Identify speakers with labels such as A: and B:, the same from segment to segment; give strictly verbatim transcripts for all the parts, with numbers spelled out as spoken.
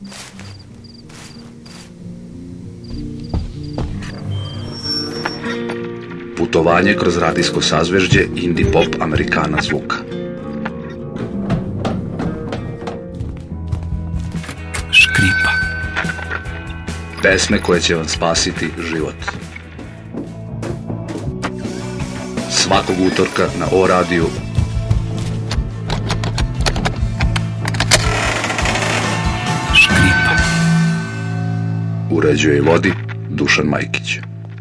A: Putovanje kroz radijsko sazvežđe indie pop Amerikanac zvuka. Škripa. Pesme koje će vam spasiti život. Svakog utorka na O radiju. Škripa. Uređuje i vodi Dušan Majkić.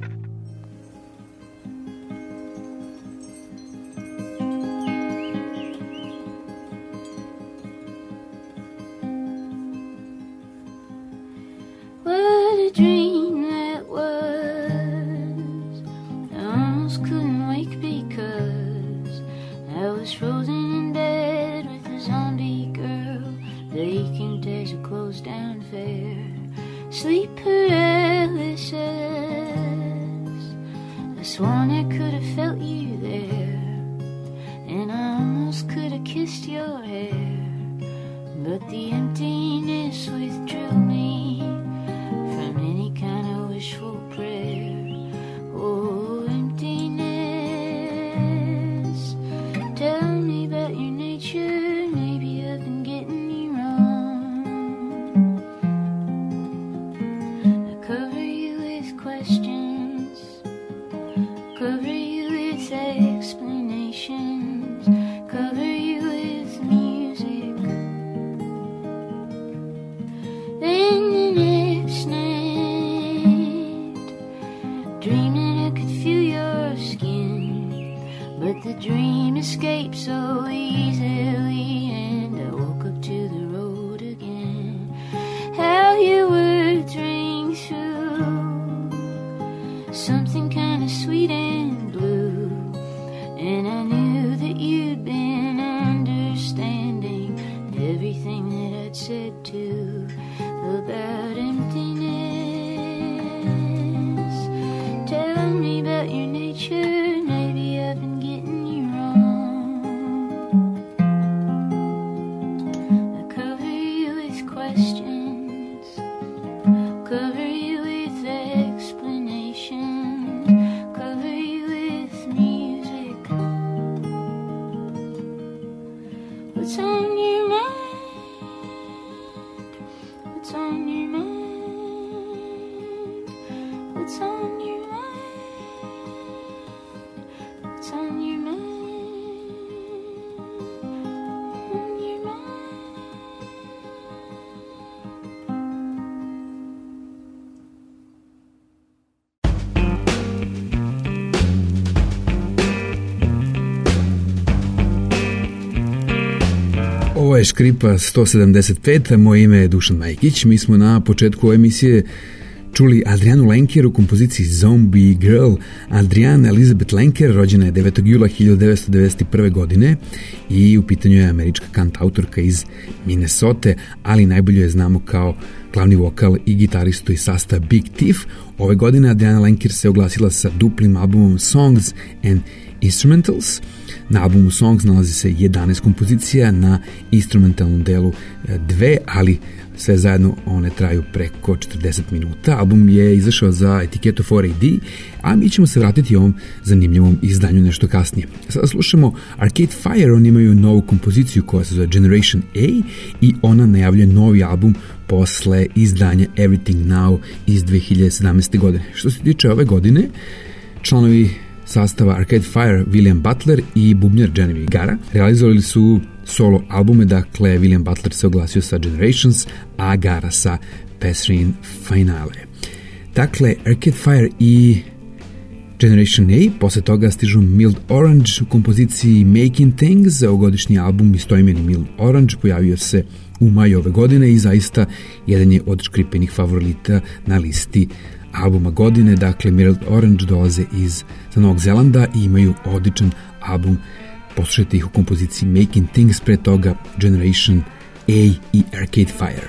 B: Ovo je Škripa sto sedamdeset pet, moje ime je Dušan Majkić. Mi smo na početku ove emisije čuli Adrianu Lenker u kompoziciji Zombie Girl. Adriana Elizabeth Lenker rođena je devetog jula hiljadu devetsto devedeset prve. godine i u pitanju je američka kantautorka iz Minnesote, ali najbolje je znamo kao glavni vokal i gitaristu iz sastava Big Thief. Ove godine Adriana Lenker se oglasila sa duplim albumom Songs and Instrumentals. Na albumu Songs nalazi se jedanaest kompozicija, na instrumentalnom delu dve, ali sve zajedno one traju preko četrdeset minuta. Album je izašao za etiketu four A D, a mi ćemo se vratiti ovom zanimljivom izdanju nešto kasnije. Sada slušamo Arcade Fire, oni imaju novu kompoziciju koja se zove Generation A i ona najavljuje novi album posle izdanja Everything Now iz dve hiljade sedamnaeste. godine. Što se tiče ove godine, članovi sastava Arcade Fire William Butler i bubnjar Jeremy Gara realizovali su solo albume, dakle William Butler se oglasio sa Generations, a Gara sa Passerine Finale. Dakle, Arcade Fire i Generation A, posle toga stižu Mild Orange u kompoziciji Making Things. Ovogodišnji album istoimeni Mild Orange pojavio se u maju ove godine i zaista jedan je od škripenih favorita na listi albuma godine. Dakle, Mild Orange dolaze iz Novog Zelanda i imaju odličan album. Poslušajte ih u kompoziciji Making Things, pre toga Generation A i Arcade Fire.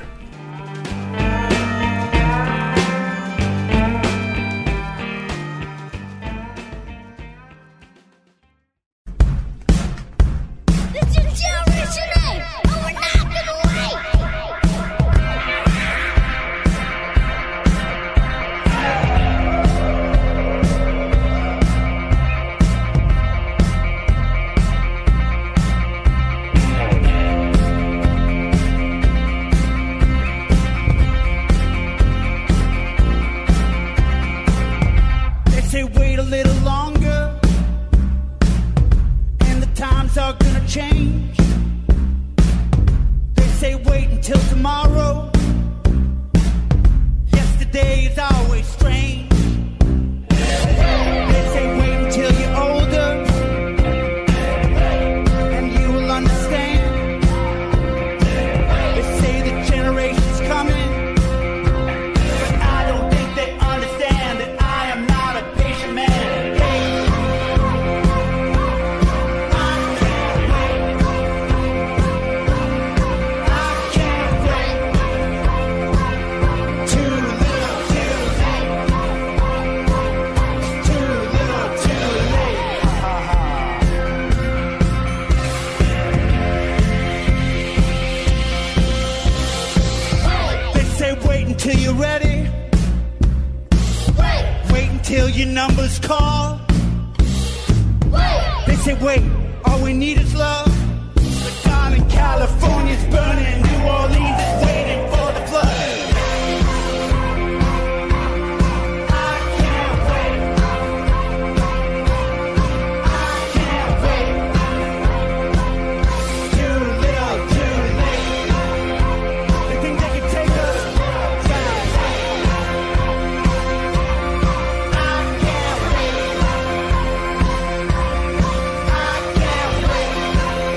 C: is always strange. They say wait until you're older and you will understand. They say the generation's coming, but I don't think they understand that I am not a patient man. Hey, I can't wait. I can't wait. Too little, too late. Too little, too late. Ha ha ha. They say wait until you're ready. Wait. Wait until your number's called. Wait. They say wait, all we need is love. But darling, California's burning. New Orleans is waiting for the flood. I can't wait. I can't wait. Too little, too late. They think they can take us. I can't wait. I can't wait.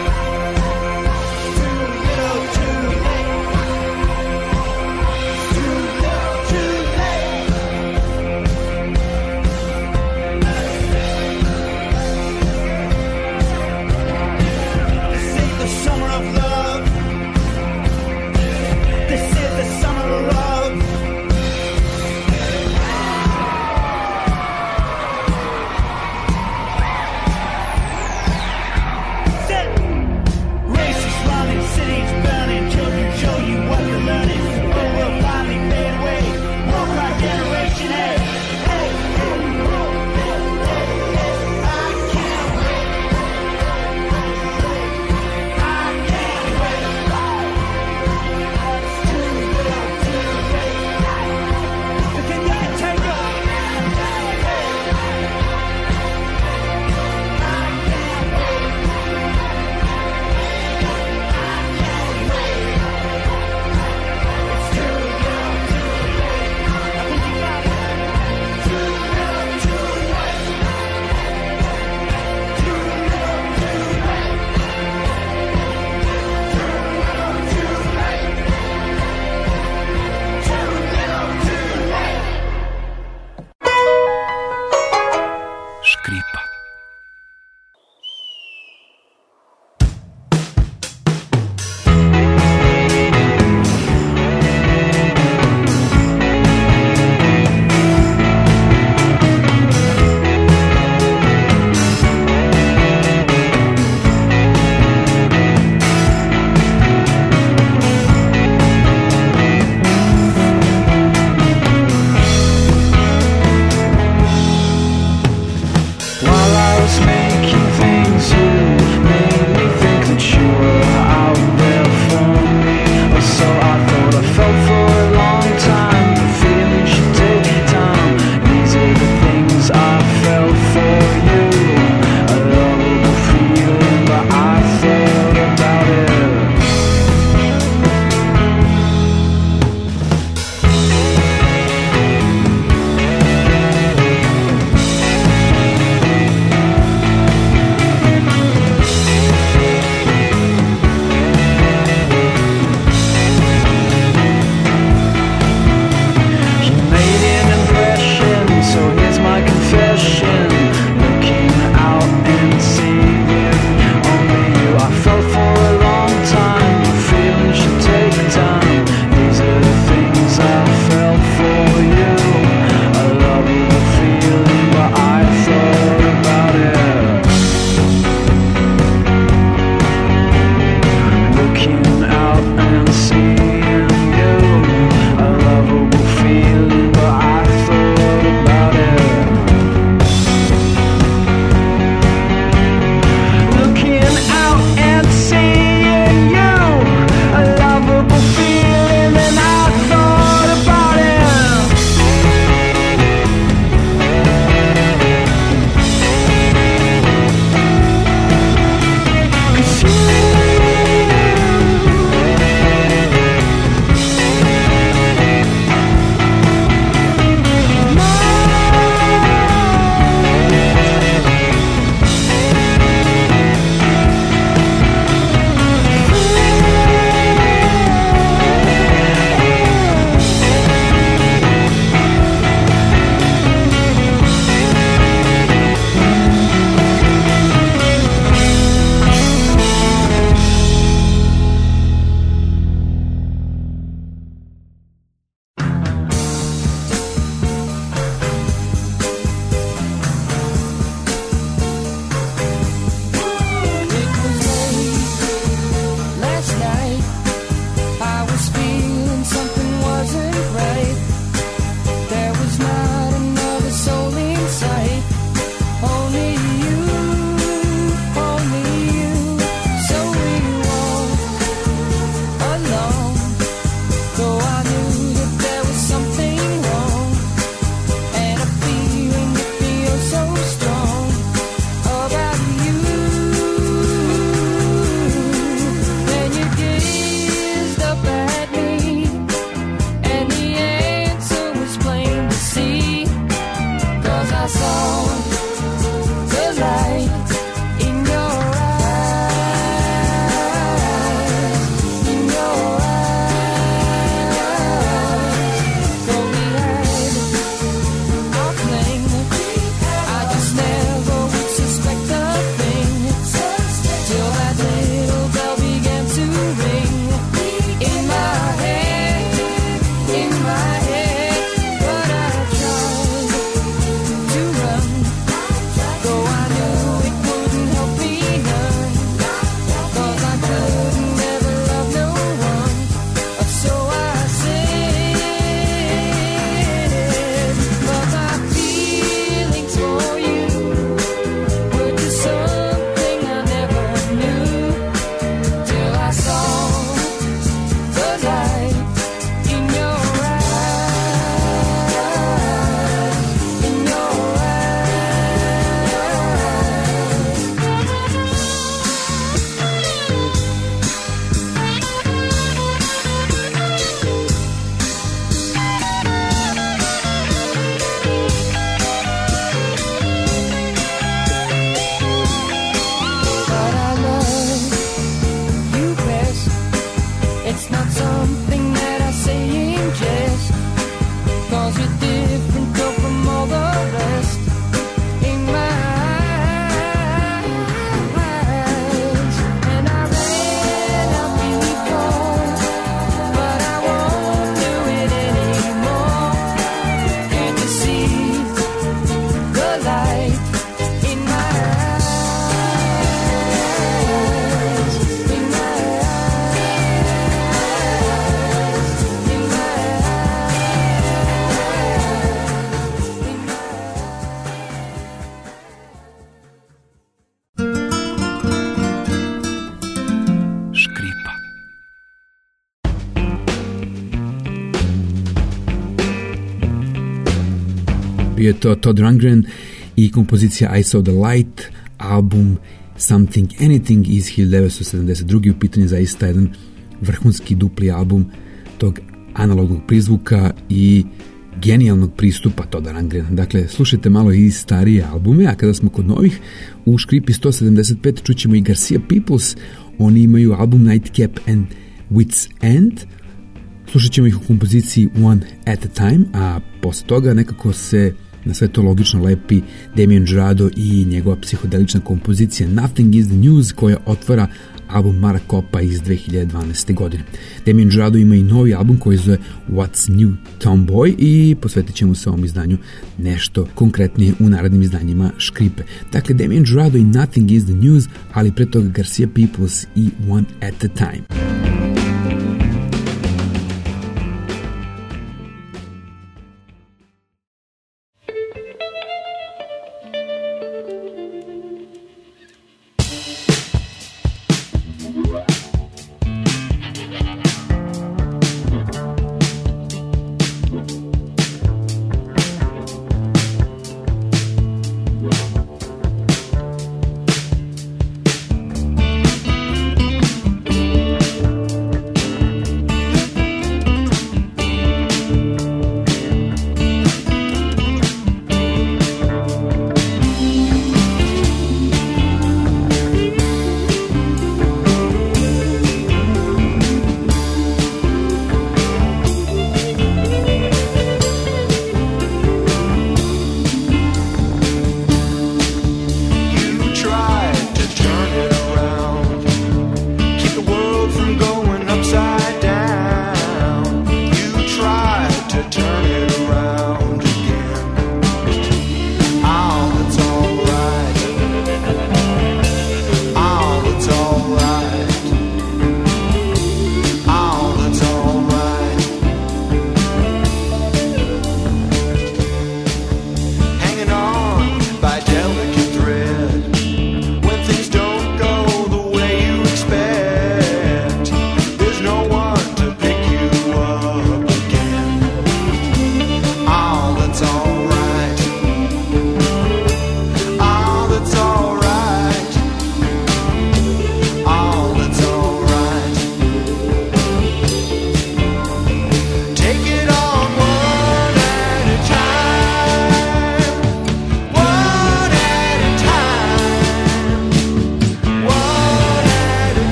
B: Bio je to Todd Rundgren i kompozicija I Saw the Light, album Something Anything iz hiljadu devetsto sedamdeset druge. U pitanju zaista jedan vrhunski dupli album tog analognog prizvuka i genijalnog pristupa Todda Rundgrena. Dakle, slušajte malo i starije albume, a kada smo kod novih, u škripi sto sedamdeset pet čućemo i Garcia Peoples. Oni imaju album Nightcap and Wits End. Slušat ćemo ih u kompoziciji One at a Time, a posle toga nekako se na sve to logično lepi Damien Jurado i njegova psihodelična kompozicija Nothing is the News, koja otvara album Mara Kopa iz dve hiljade dvanaeste. godine. Damien Jurado ima i novi album koji zove What's New Tomboy i posvetit ćemo se ovom izdanju nešto konkretnije u narednim izdanjima škripe. Dakle, Damien Jurado i Nothing is the News, ali pre toga Garcia Peoples i One at a Time.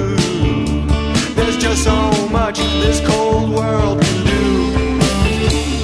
D: So much this cold world can do.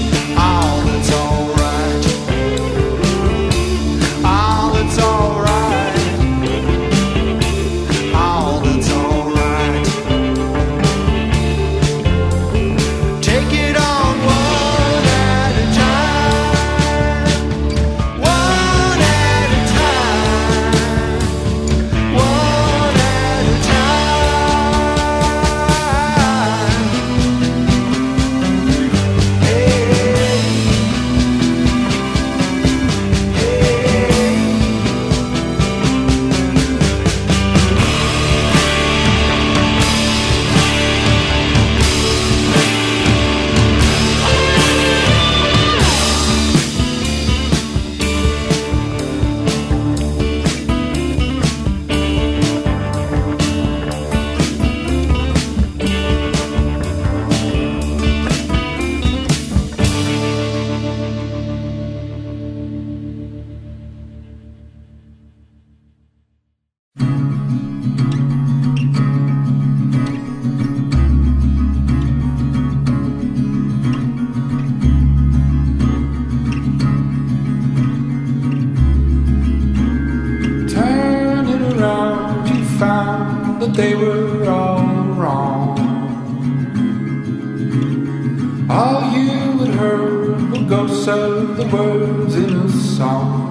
D: yourself the words in a song.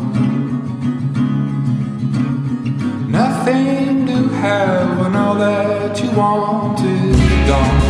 D: Nothing to have when all that you want is gone.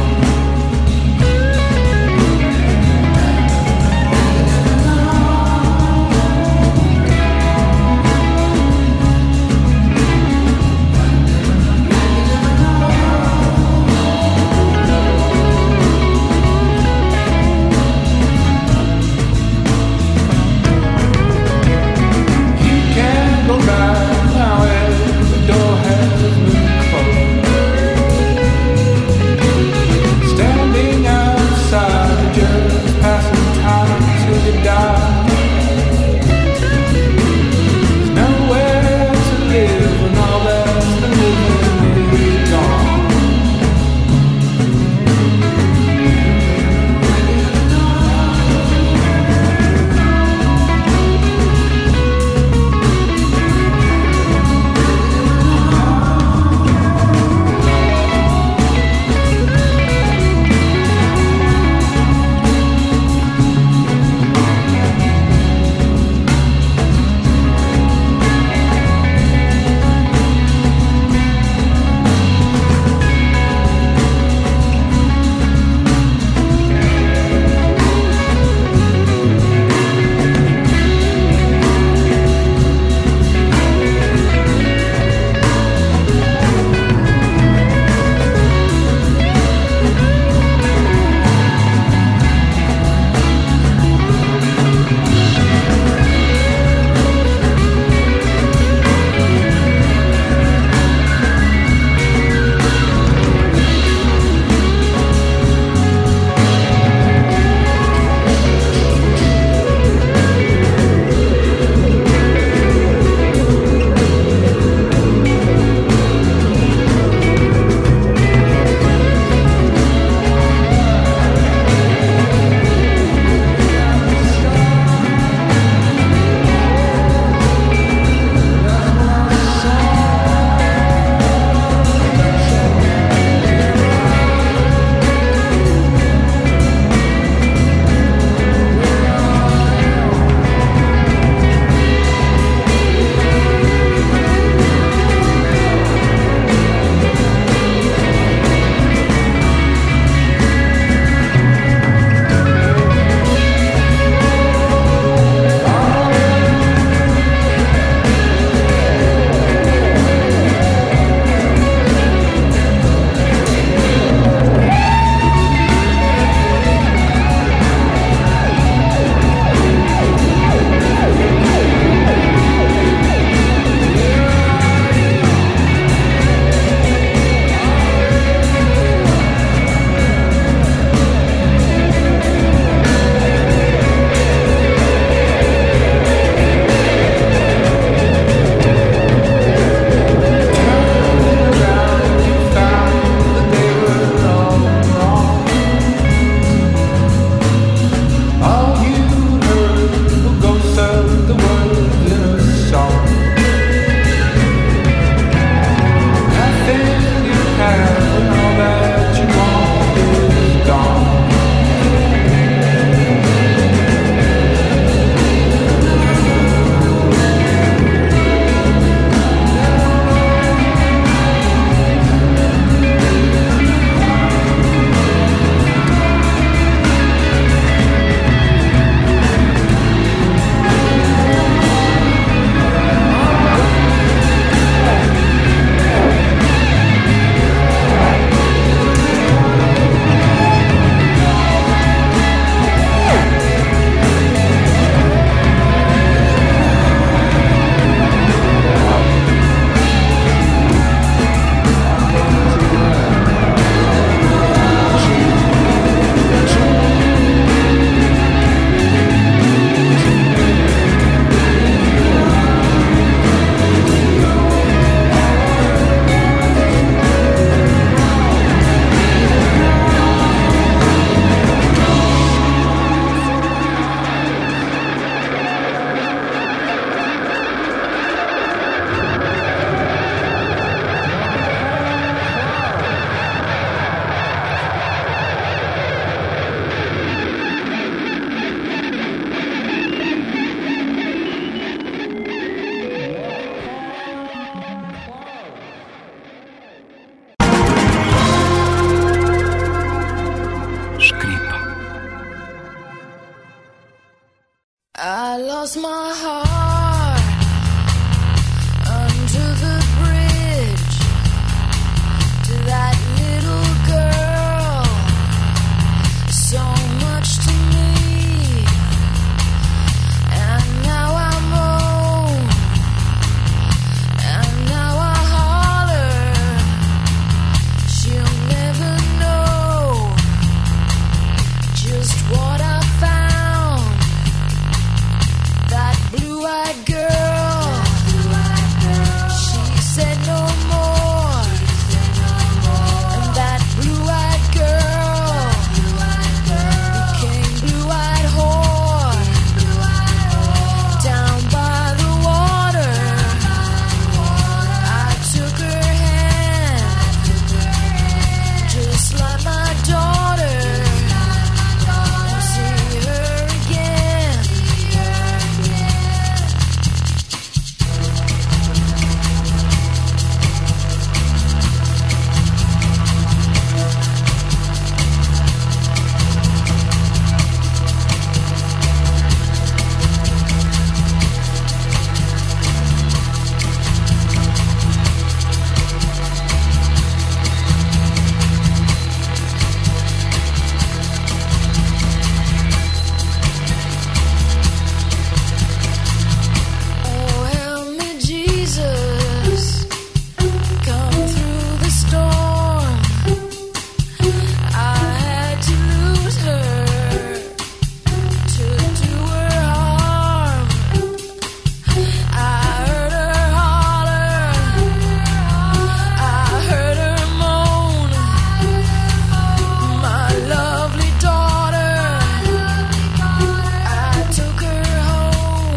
E: I lost my heart under the bridge to that little girl, so much to me, and now I'm home, and now I holler, she'll never know just what I found. That blue-eyed girl, she said no more. And that blue-eyed girl became blue-eyed whore. Down by the water, I took her hand, just like my daughter. I'll see her again. Oh, help me, Jesus, come through the storm. I had to lose her to do her harm. I heard her holler, I heard her moan. My lovely daughter, I took her home.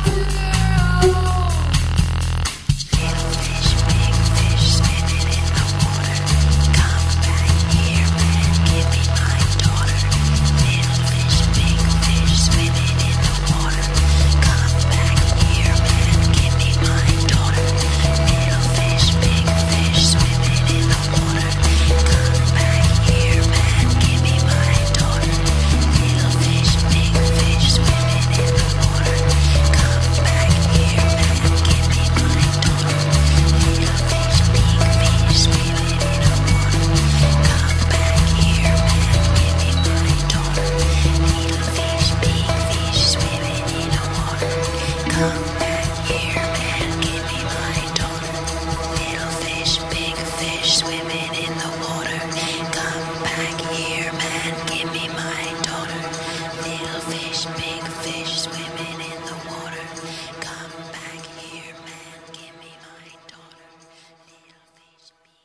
E: Little fish, big fish, swimming in the water. Come back here, man, give me my daughter. Little fish, big fish, swimming in the water. Come back here, man, give me my daughter. Little fish, big fish, swimming in the water. Come back here, man, give me my daughter. Little fish, big fish, swimming in the water. Come back here, man, give me my daughter. Little fish, big fish, swimming in the water. Come back here, man, give me my daughter. Little fish, big fish, swimming in the water. Come back here, man, give me my daughter. Little fish, big fish, swimming in the water. Come back here, man, give me my daughter. Little fish, big fish, swimming in the water. Come back here, man, give me my daughter. Little fish, big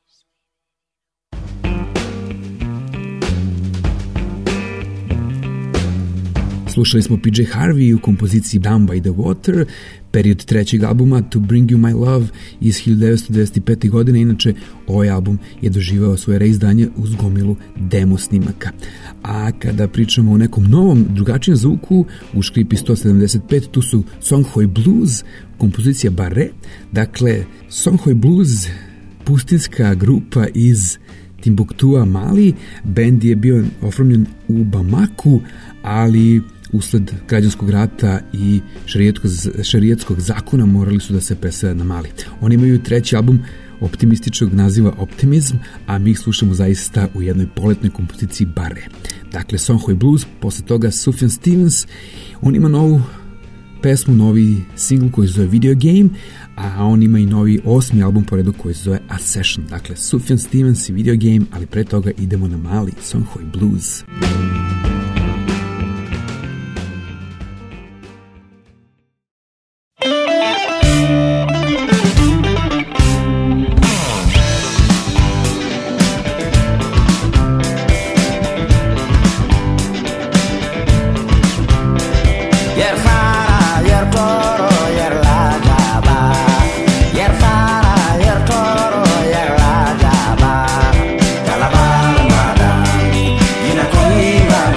E: fish.
B: Slušali smo P J Harvey u kompoziciji Down by the Water, period trećeg albuma To Bring You My Love iz hiljadu devetsto devedeset pete. godine. Inače, ovaj album je doživao svoje reizdanje uz gomilu demo snimaka. A kada pričamo o nekom novom, drugačijem zvuku, u škripi sto sedamdeset pet, tu su Songhoi Blues, kompozicija Barre. Dakle, Songhoi Blues, pustinska grupa iz Timbuktua, Mali. Bend je bio oformljen u Bamaku, ali usled građanskog rata i šerijetskog, šerijetskog zakona morali su da se presele na Mali. Oni imaju treći album optimističnog naziva Optimism, a mi ih slušamo zaista u jednoj poletnoj kompoziciji Barre. Dakle, Songhoi Blues, posle toga Sufjan Stevens, on ima novu pesmu, novi singl koji se zove Video Game, a on ima i novi osmi album po redu koji se zove A Session. Dakle, Sufjan Stevens i Video Game, ali pre toga idemo na Mali, Songhoi Blues.
F: Yer fara, yer toro, yer la jaba. Yer fara, yer toro, yer la jaba. Kalabal madam, ina kuiva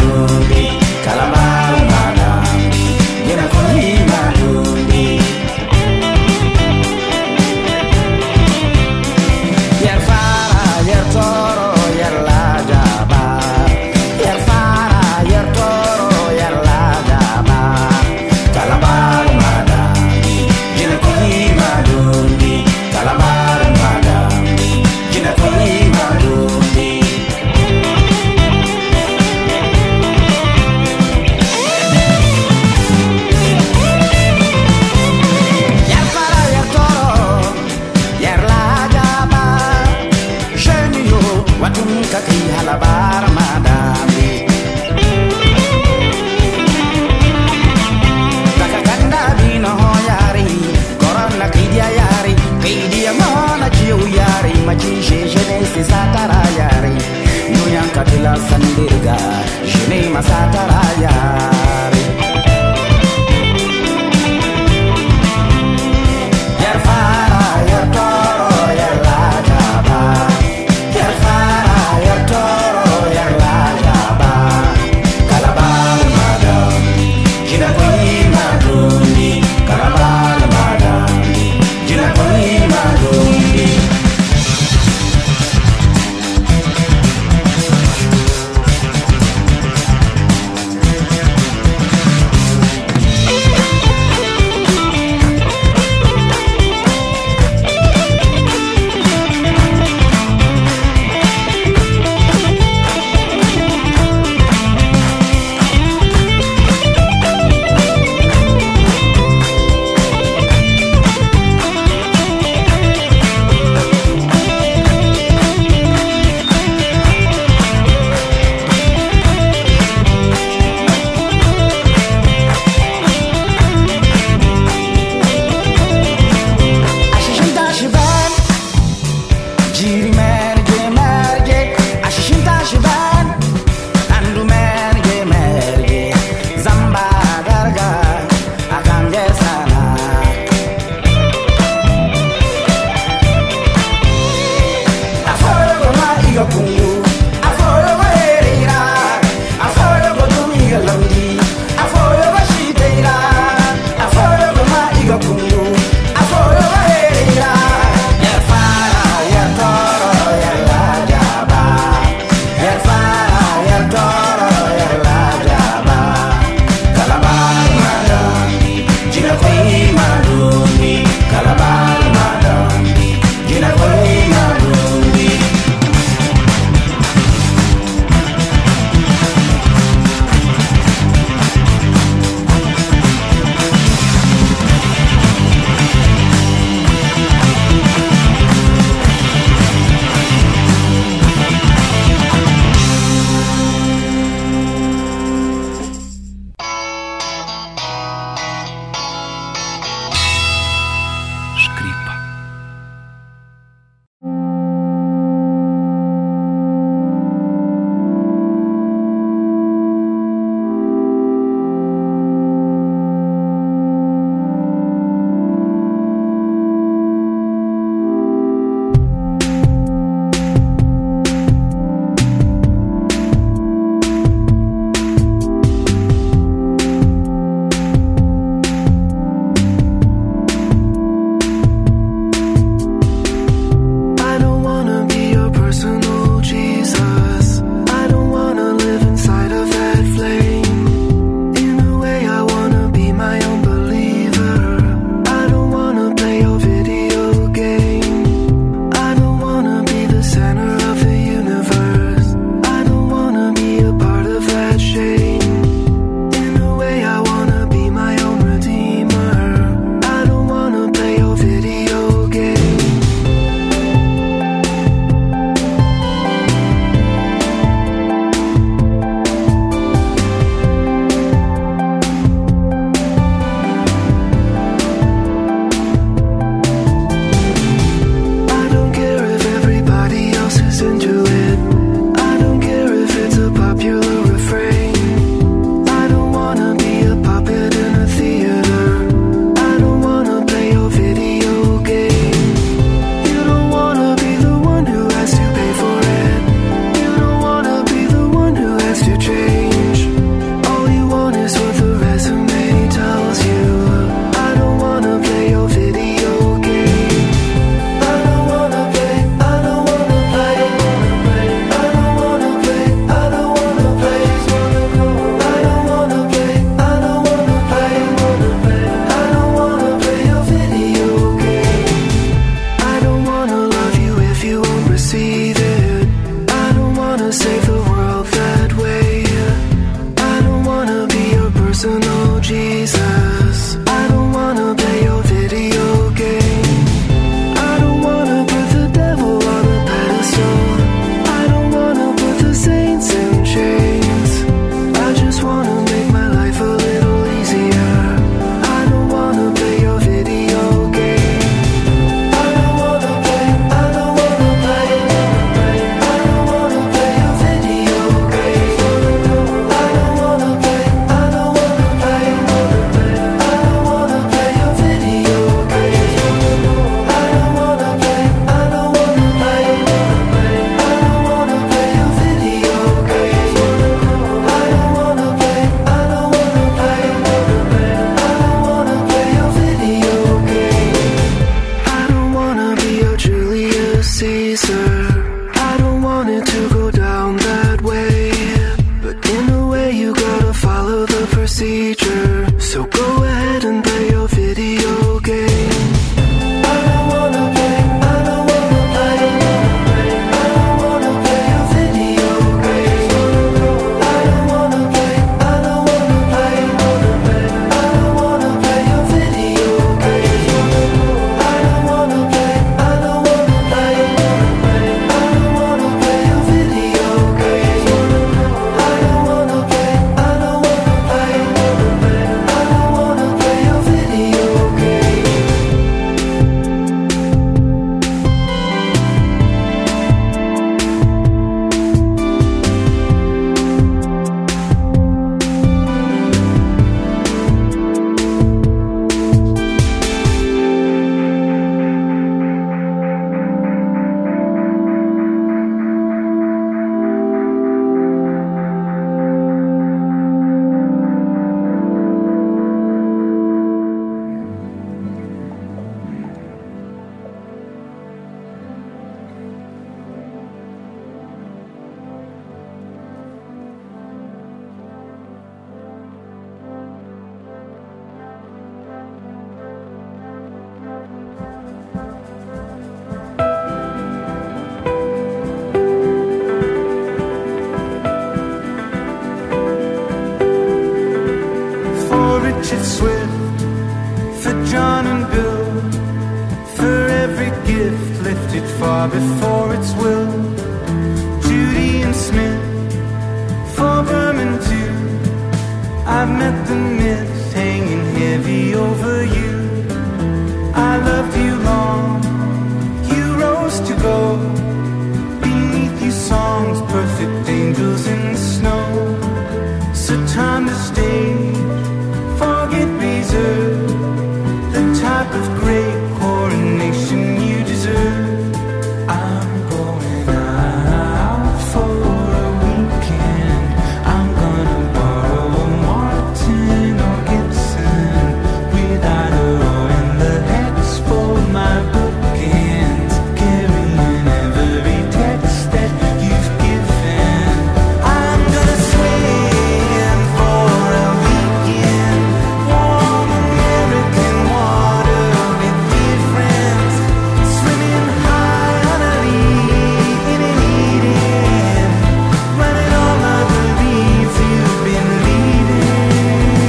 G: Richard Swift, for John and Bill, for every gift lifted far before its will. Judy and Smith, for Berman too. I've met the myths hanging heavy over you. I loved you long, you rose to go. Beneath you songs, perfect angels in the snow. So time to stage, forget reserve, the type of great coronation you deserve. I'm going out for a weekend. I'm gonna borrow a Martin or Gibson without a row in the hex for my bookends, carrying every text that you've given. I'm gonna swim for a weekend, warm American water with dear friends, swimming high on a lead in an Eden, running all of the leaves you've been leaving.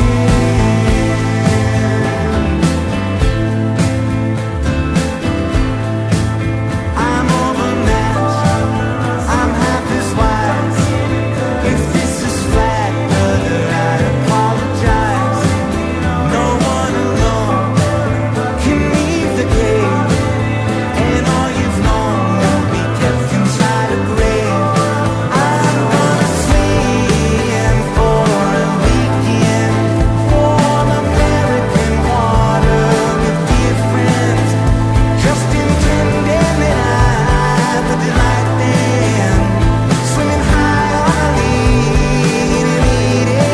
G: I'm overmatched, I'm half as wise. If this is flat, brother, I apologize. No one alone can leave the cave, and all you've known will be kept inside a grave. I'm gonna swim for a weekend, warm American water with dear friends, just intending that I would delight them, swimming high on a lead in an Eden.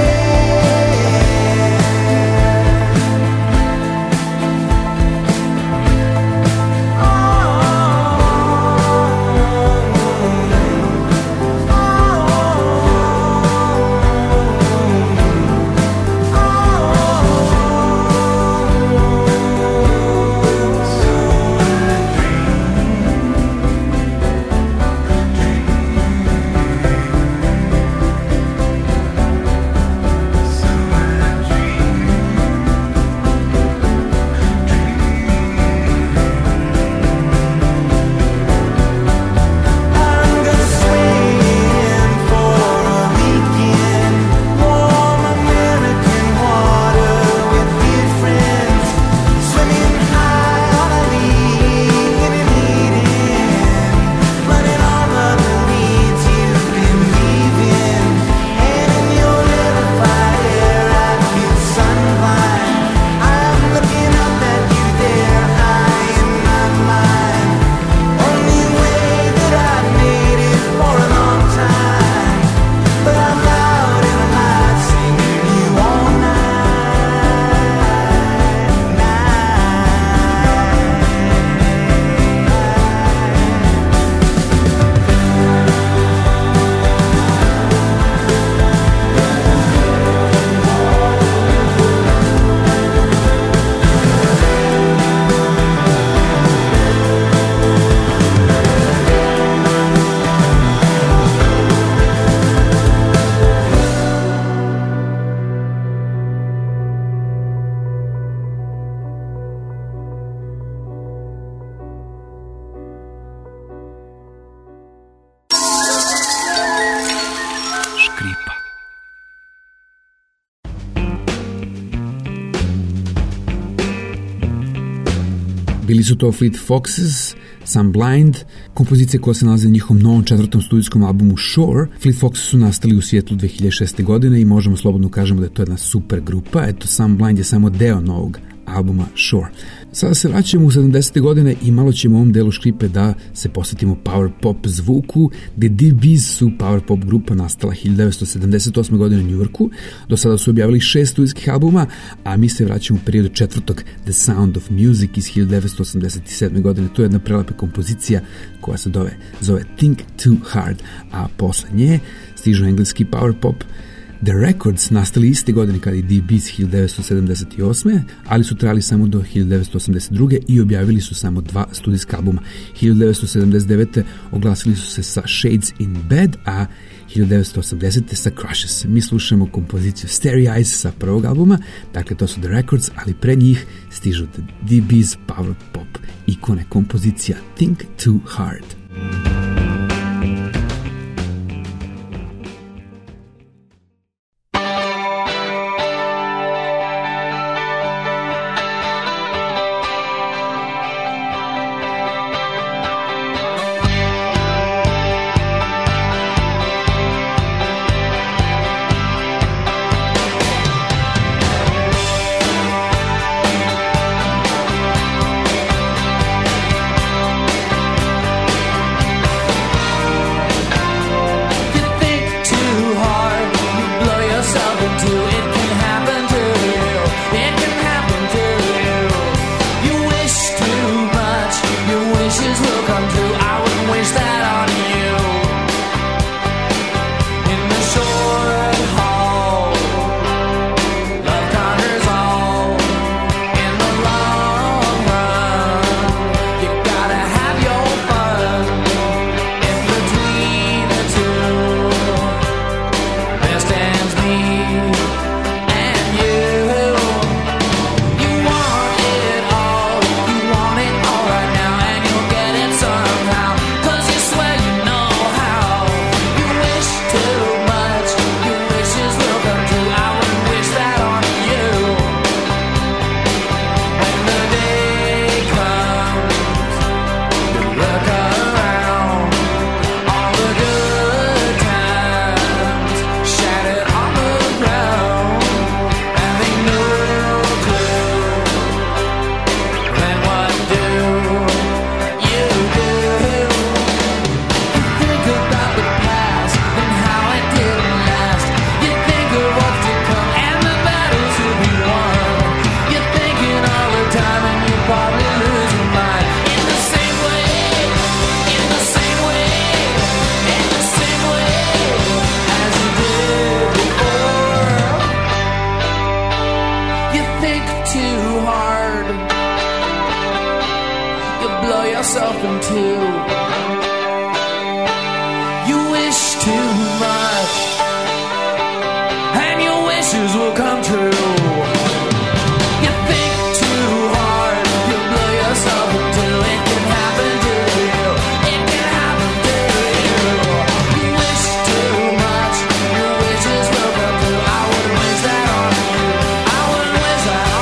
G: I'm gonna swim for a weekend, warm American water with dear friends, swimming high on a lead in an Eden, running all of the leads you've been leaving, and in your little fire I feel sunlight. I'm looking up at you there high in my mind. Only way that I've made it for a long time, but I'm loud and alive singing you all night, night.
B: Škripa. Bili su to Fleet Foxes, Some Blind, kompozicije koja se nalaze na njihovom novom četvrtom studijskom albumu Shore. Fleet Foxes su nastali u Sijetlu dve hiljade šeste. godine i možemo slobodno kažemo da je to jedna super grupa. Eto, Some Blind je samo deo novog albuma Shore. Sada se vraćamo u sedamdesete. godine i malo ćemo u ovom delu škripe da se posvetimo power pop zvuku. The D B's su power pop grupa nastala hiljadu devetsto sedamdeset osme. godine u Njujorku. Do sada su objavili šest studijskih albuma, a mi se vraćamo u periodu četvrtog The Sound of Music iz hiljadu devetsto osamdeset sedme. godine. To je jedna prelepa kompozicija koja se dove, zove Think Too Hard, a posle nje stižu engleski power pop The Records nastali iste godine kada i The Beats hiljadu devetsto sedamdeset osme, ali su trajali samo do hiljadu devetsto osamdeset druge i objavili su samo dva studijska albuma. hiljadu devetsto sedamdeset devete oglasili su se sa Shades in Bed, a hiljadu devetsto osamdesete sa Crushes. Mi slušamo kompoziciju Starry Eyes sa prvog albuma, dakle to su The Records, ali pre njih stižu The D B's power pop ikone kompozicija Think Too Hard.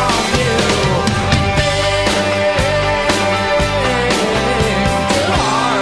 H: Hard.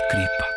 B: škripa.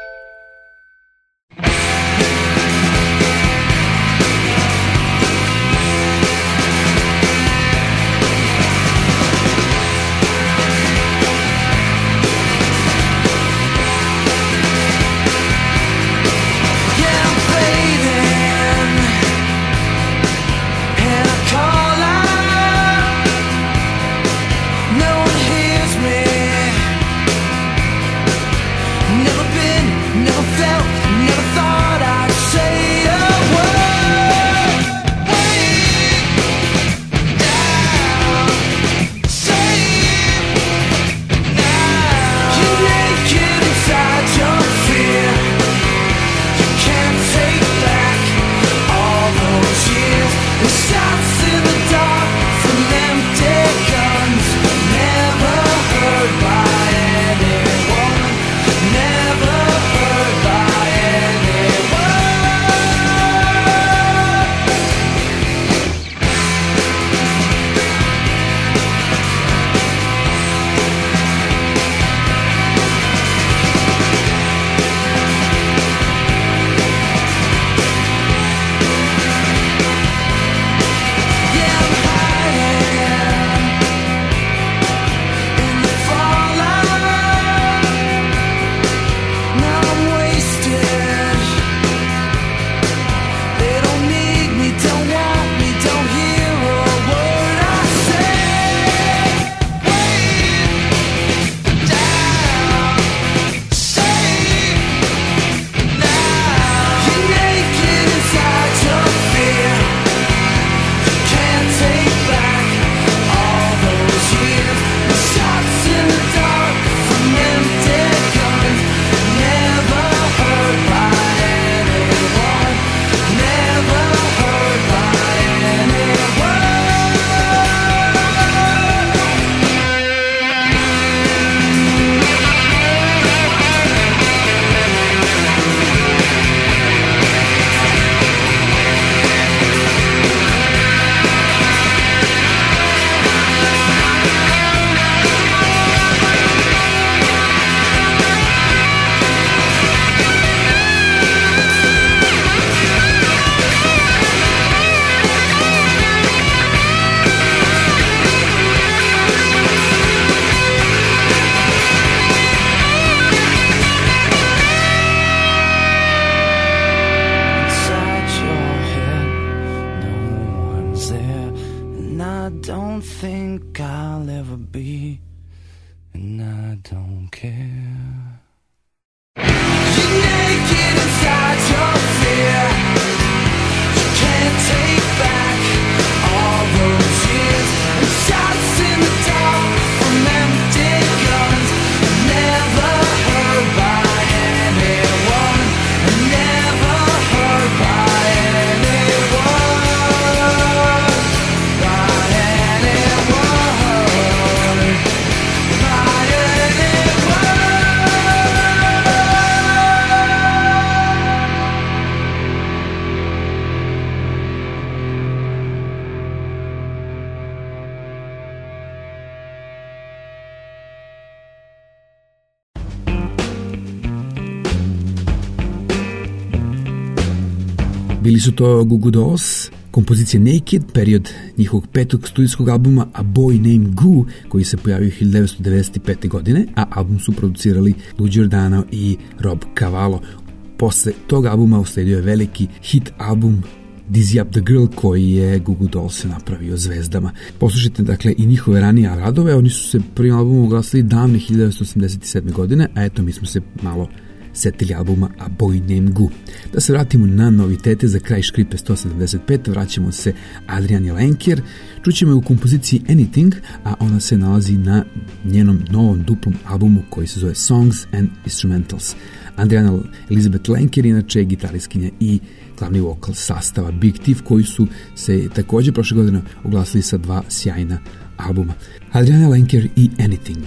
B: Bili su to Goo Goo Dolls, kompozicija Naked, period njihovog petog studijskog albuma A Boy Named Goo, koji se pojavio hiljadu devetsto devedeset pete. godine, a album su producirali Lou Giordano i Rob Cavallo. Posle tog albuma usledio je veliki hit album Dizzy Up the Girl, koji je Goo Goo Dolls napravio zvezdama. Poslušajte dakle i njihove ranije radove, oni su se prvim albumom oglasili davne hiljadu devetsto osamdeset sedme. godine, a eto mi smo se malo setili albuma A Boy Named Goo. Da se vratimo na novitete za kraj škripe sto sedamdeset pet. Vraćamo se Adriani Lenker. Čućemo je u kompoziciji Anything, a ona se nalazi na njenom novom duplom albumu koji se zove Songs and Instrumentals. Adriana Elizabeth Lenker inače je gitariskinja i glavni vokal sastava Big Thief, koji su se također prošle godine oglasili sa dva sjajna albuma. Adriana Lenker i Anything.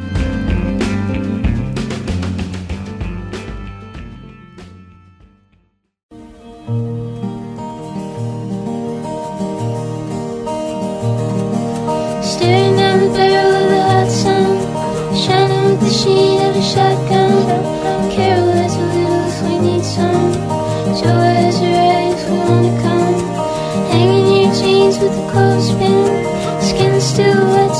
H: Staring down the barrel of the hot sun, shining with the sheen of a shotgun. Carol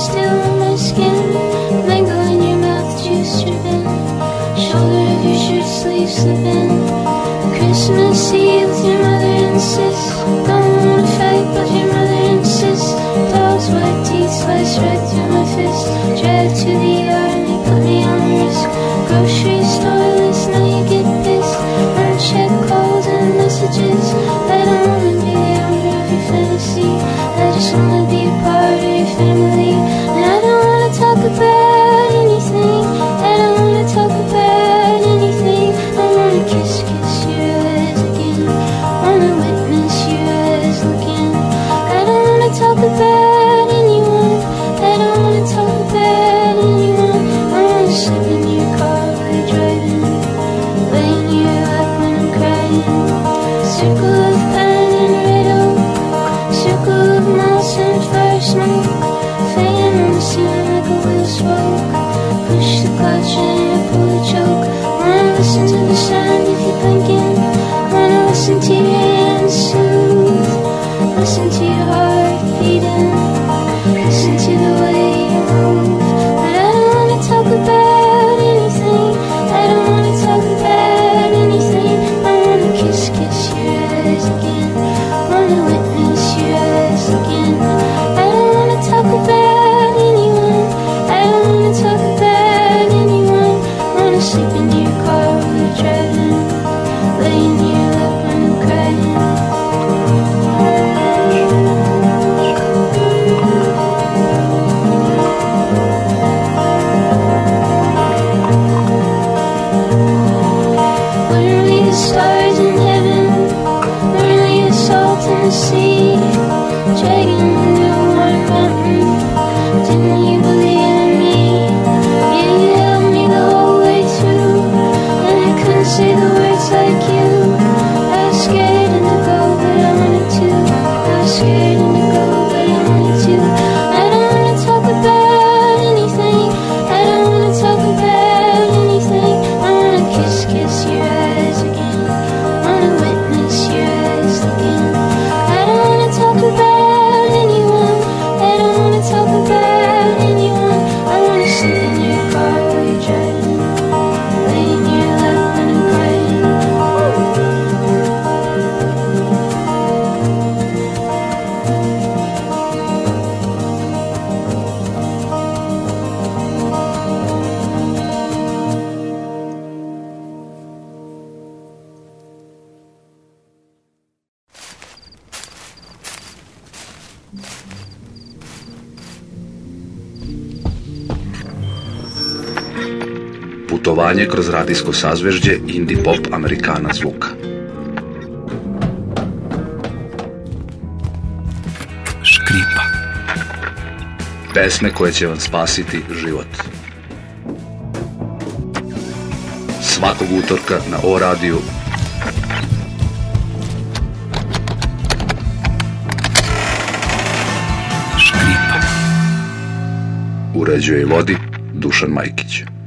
H: still on my skin. Mango in your mouth, juice dripping. Shoulder of your shirt sleeve slipping. Christmas Eve with your mother insists. Don't wanna fight, but your mother insists. Dog's white teeth slice right through my fist. Drive to the yard and they put me on risk. Grocery store list, now you get pissed. Unchecked calls and messages. I don't wanna be the owner of your fantasy. I just wanna be a part of your family. And I don't wanna talk about anything. I don't wanna talk about anything. I wanna kiss, kiss your eyes again. Wanna witness your eyes looking. I don't wanna talk about anyone. I don't wanna talk about anyone. I wanna sleep in your car while you're driving. Lay in your lap when I'm crying. Circle of pine and red oak. Circle of moss and fire smoke. Fan on the ceiling like a wheel spoke. Push the clutch and I pull the choke. Wanna listen to the sound if you're blinking. Wanna listen to your hands soothe. Listen to your heart beating. Listen to the way you move. But I don't wanna talk about anything. I don't wanna talk about anything. I wanna kiss, kiss your eyes again. Wanna witness your eyes again. I don't wanna talk about anyone. I don't wanna talk about anyone. Wanna sleep in your car while you're driving. Lay in your lap when I'm crying. Weren't we the stars in heaven? Weren't we the salt in the sea? Dragging the new warm mountain. Didn't you believe in me? Yeah, you held me the whole way through. And I couldn't say the words like you. I was scared and to go, but I wanted to. I was scared and to go, but I wanted to. I don't wanna talk about anything. I don't wanna talk about anything. I wanna kiss, kiss your eyes again. Wanna witness your eyes again. I don't wanna talk about anyone. I don't wanna talk about anyone. I wanna sleep in your car while you're driving. Lay in your lap when I'm crying.
A: Putovanje kroz radijsko sazvežđe indie pop Amerikanac zvuka.
B: Škripa.
A: Pesme koje će vam spasiti život. Svakog utorka na O radiju.
B: Škripa.
A: Uređuje i vodi Dušan Majkić.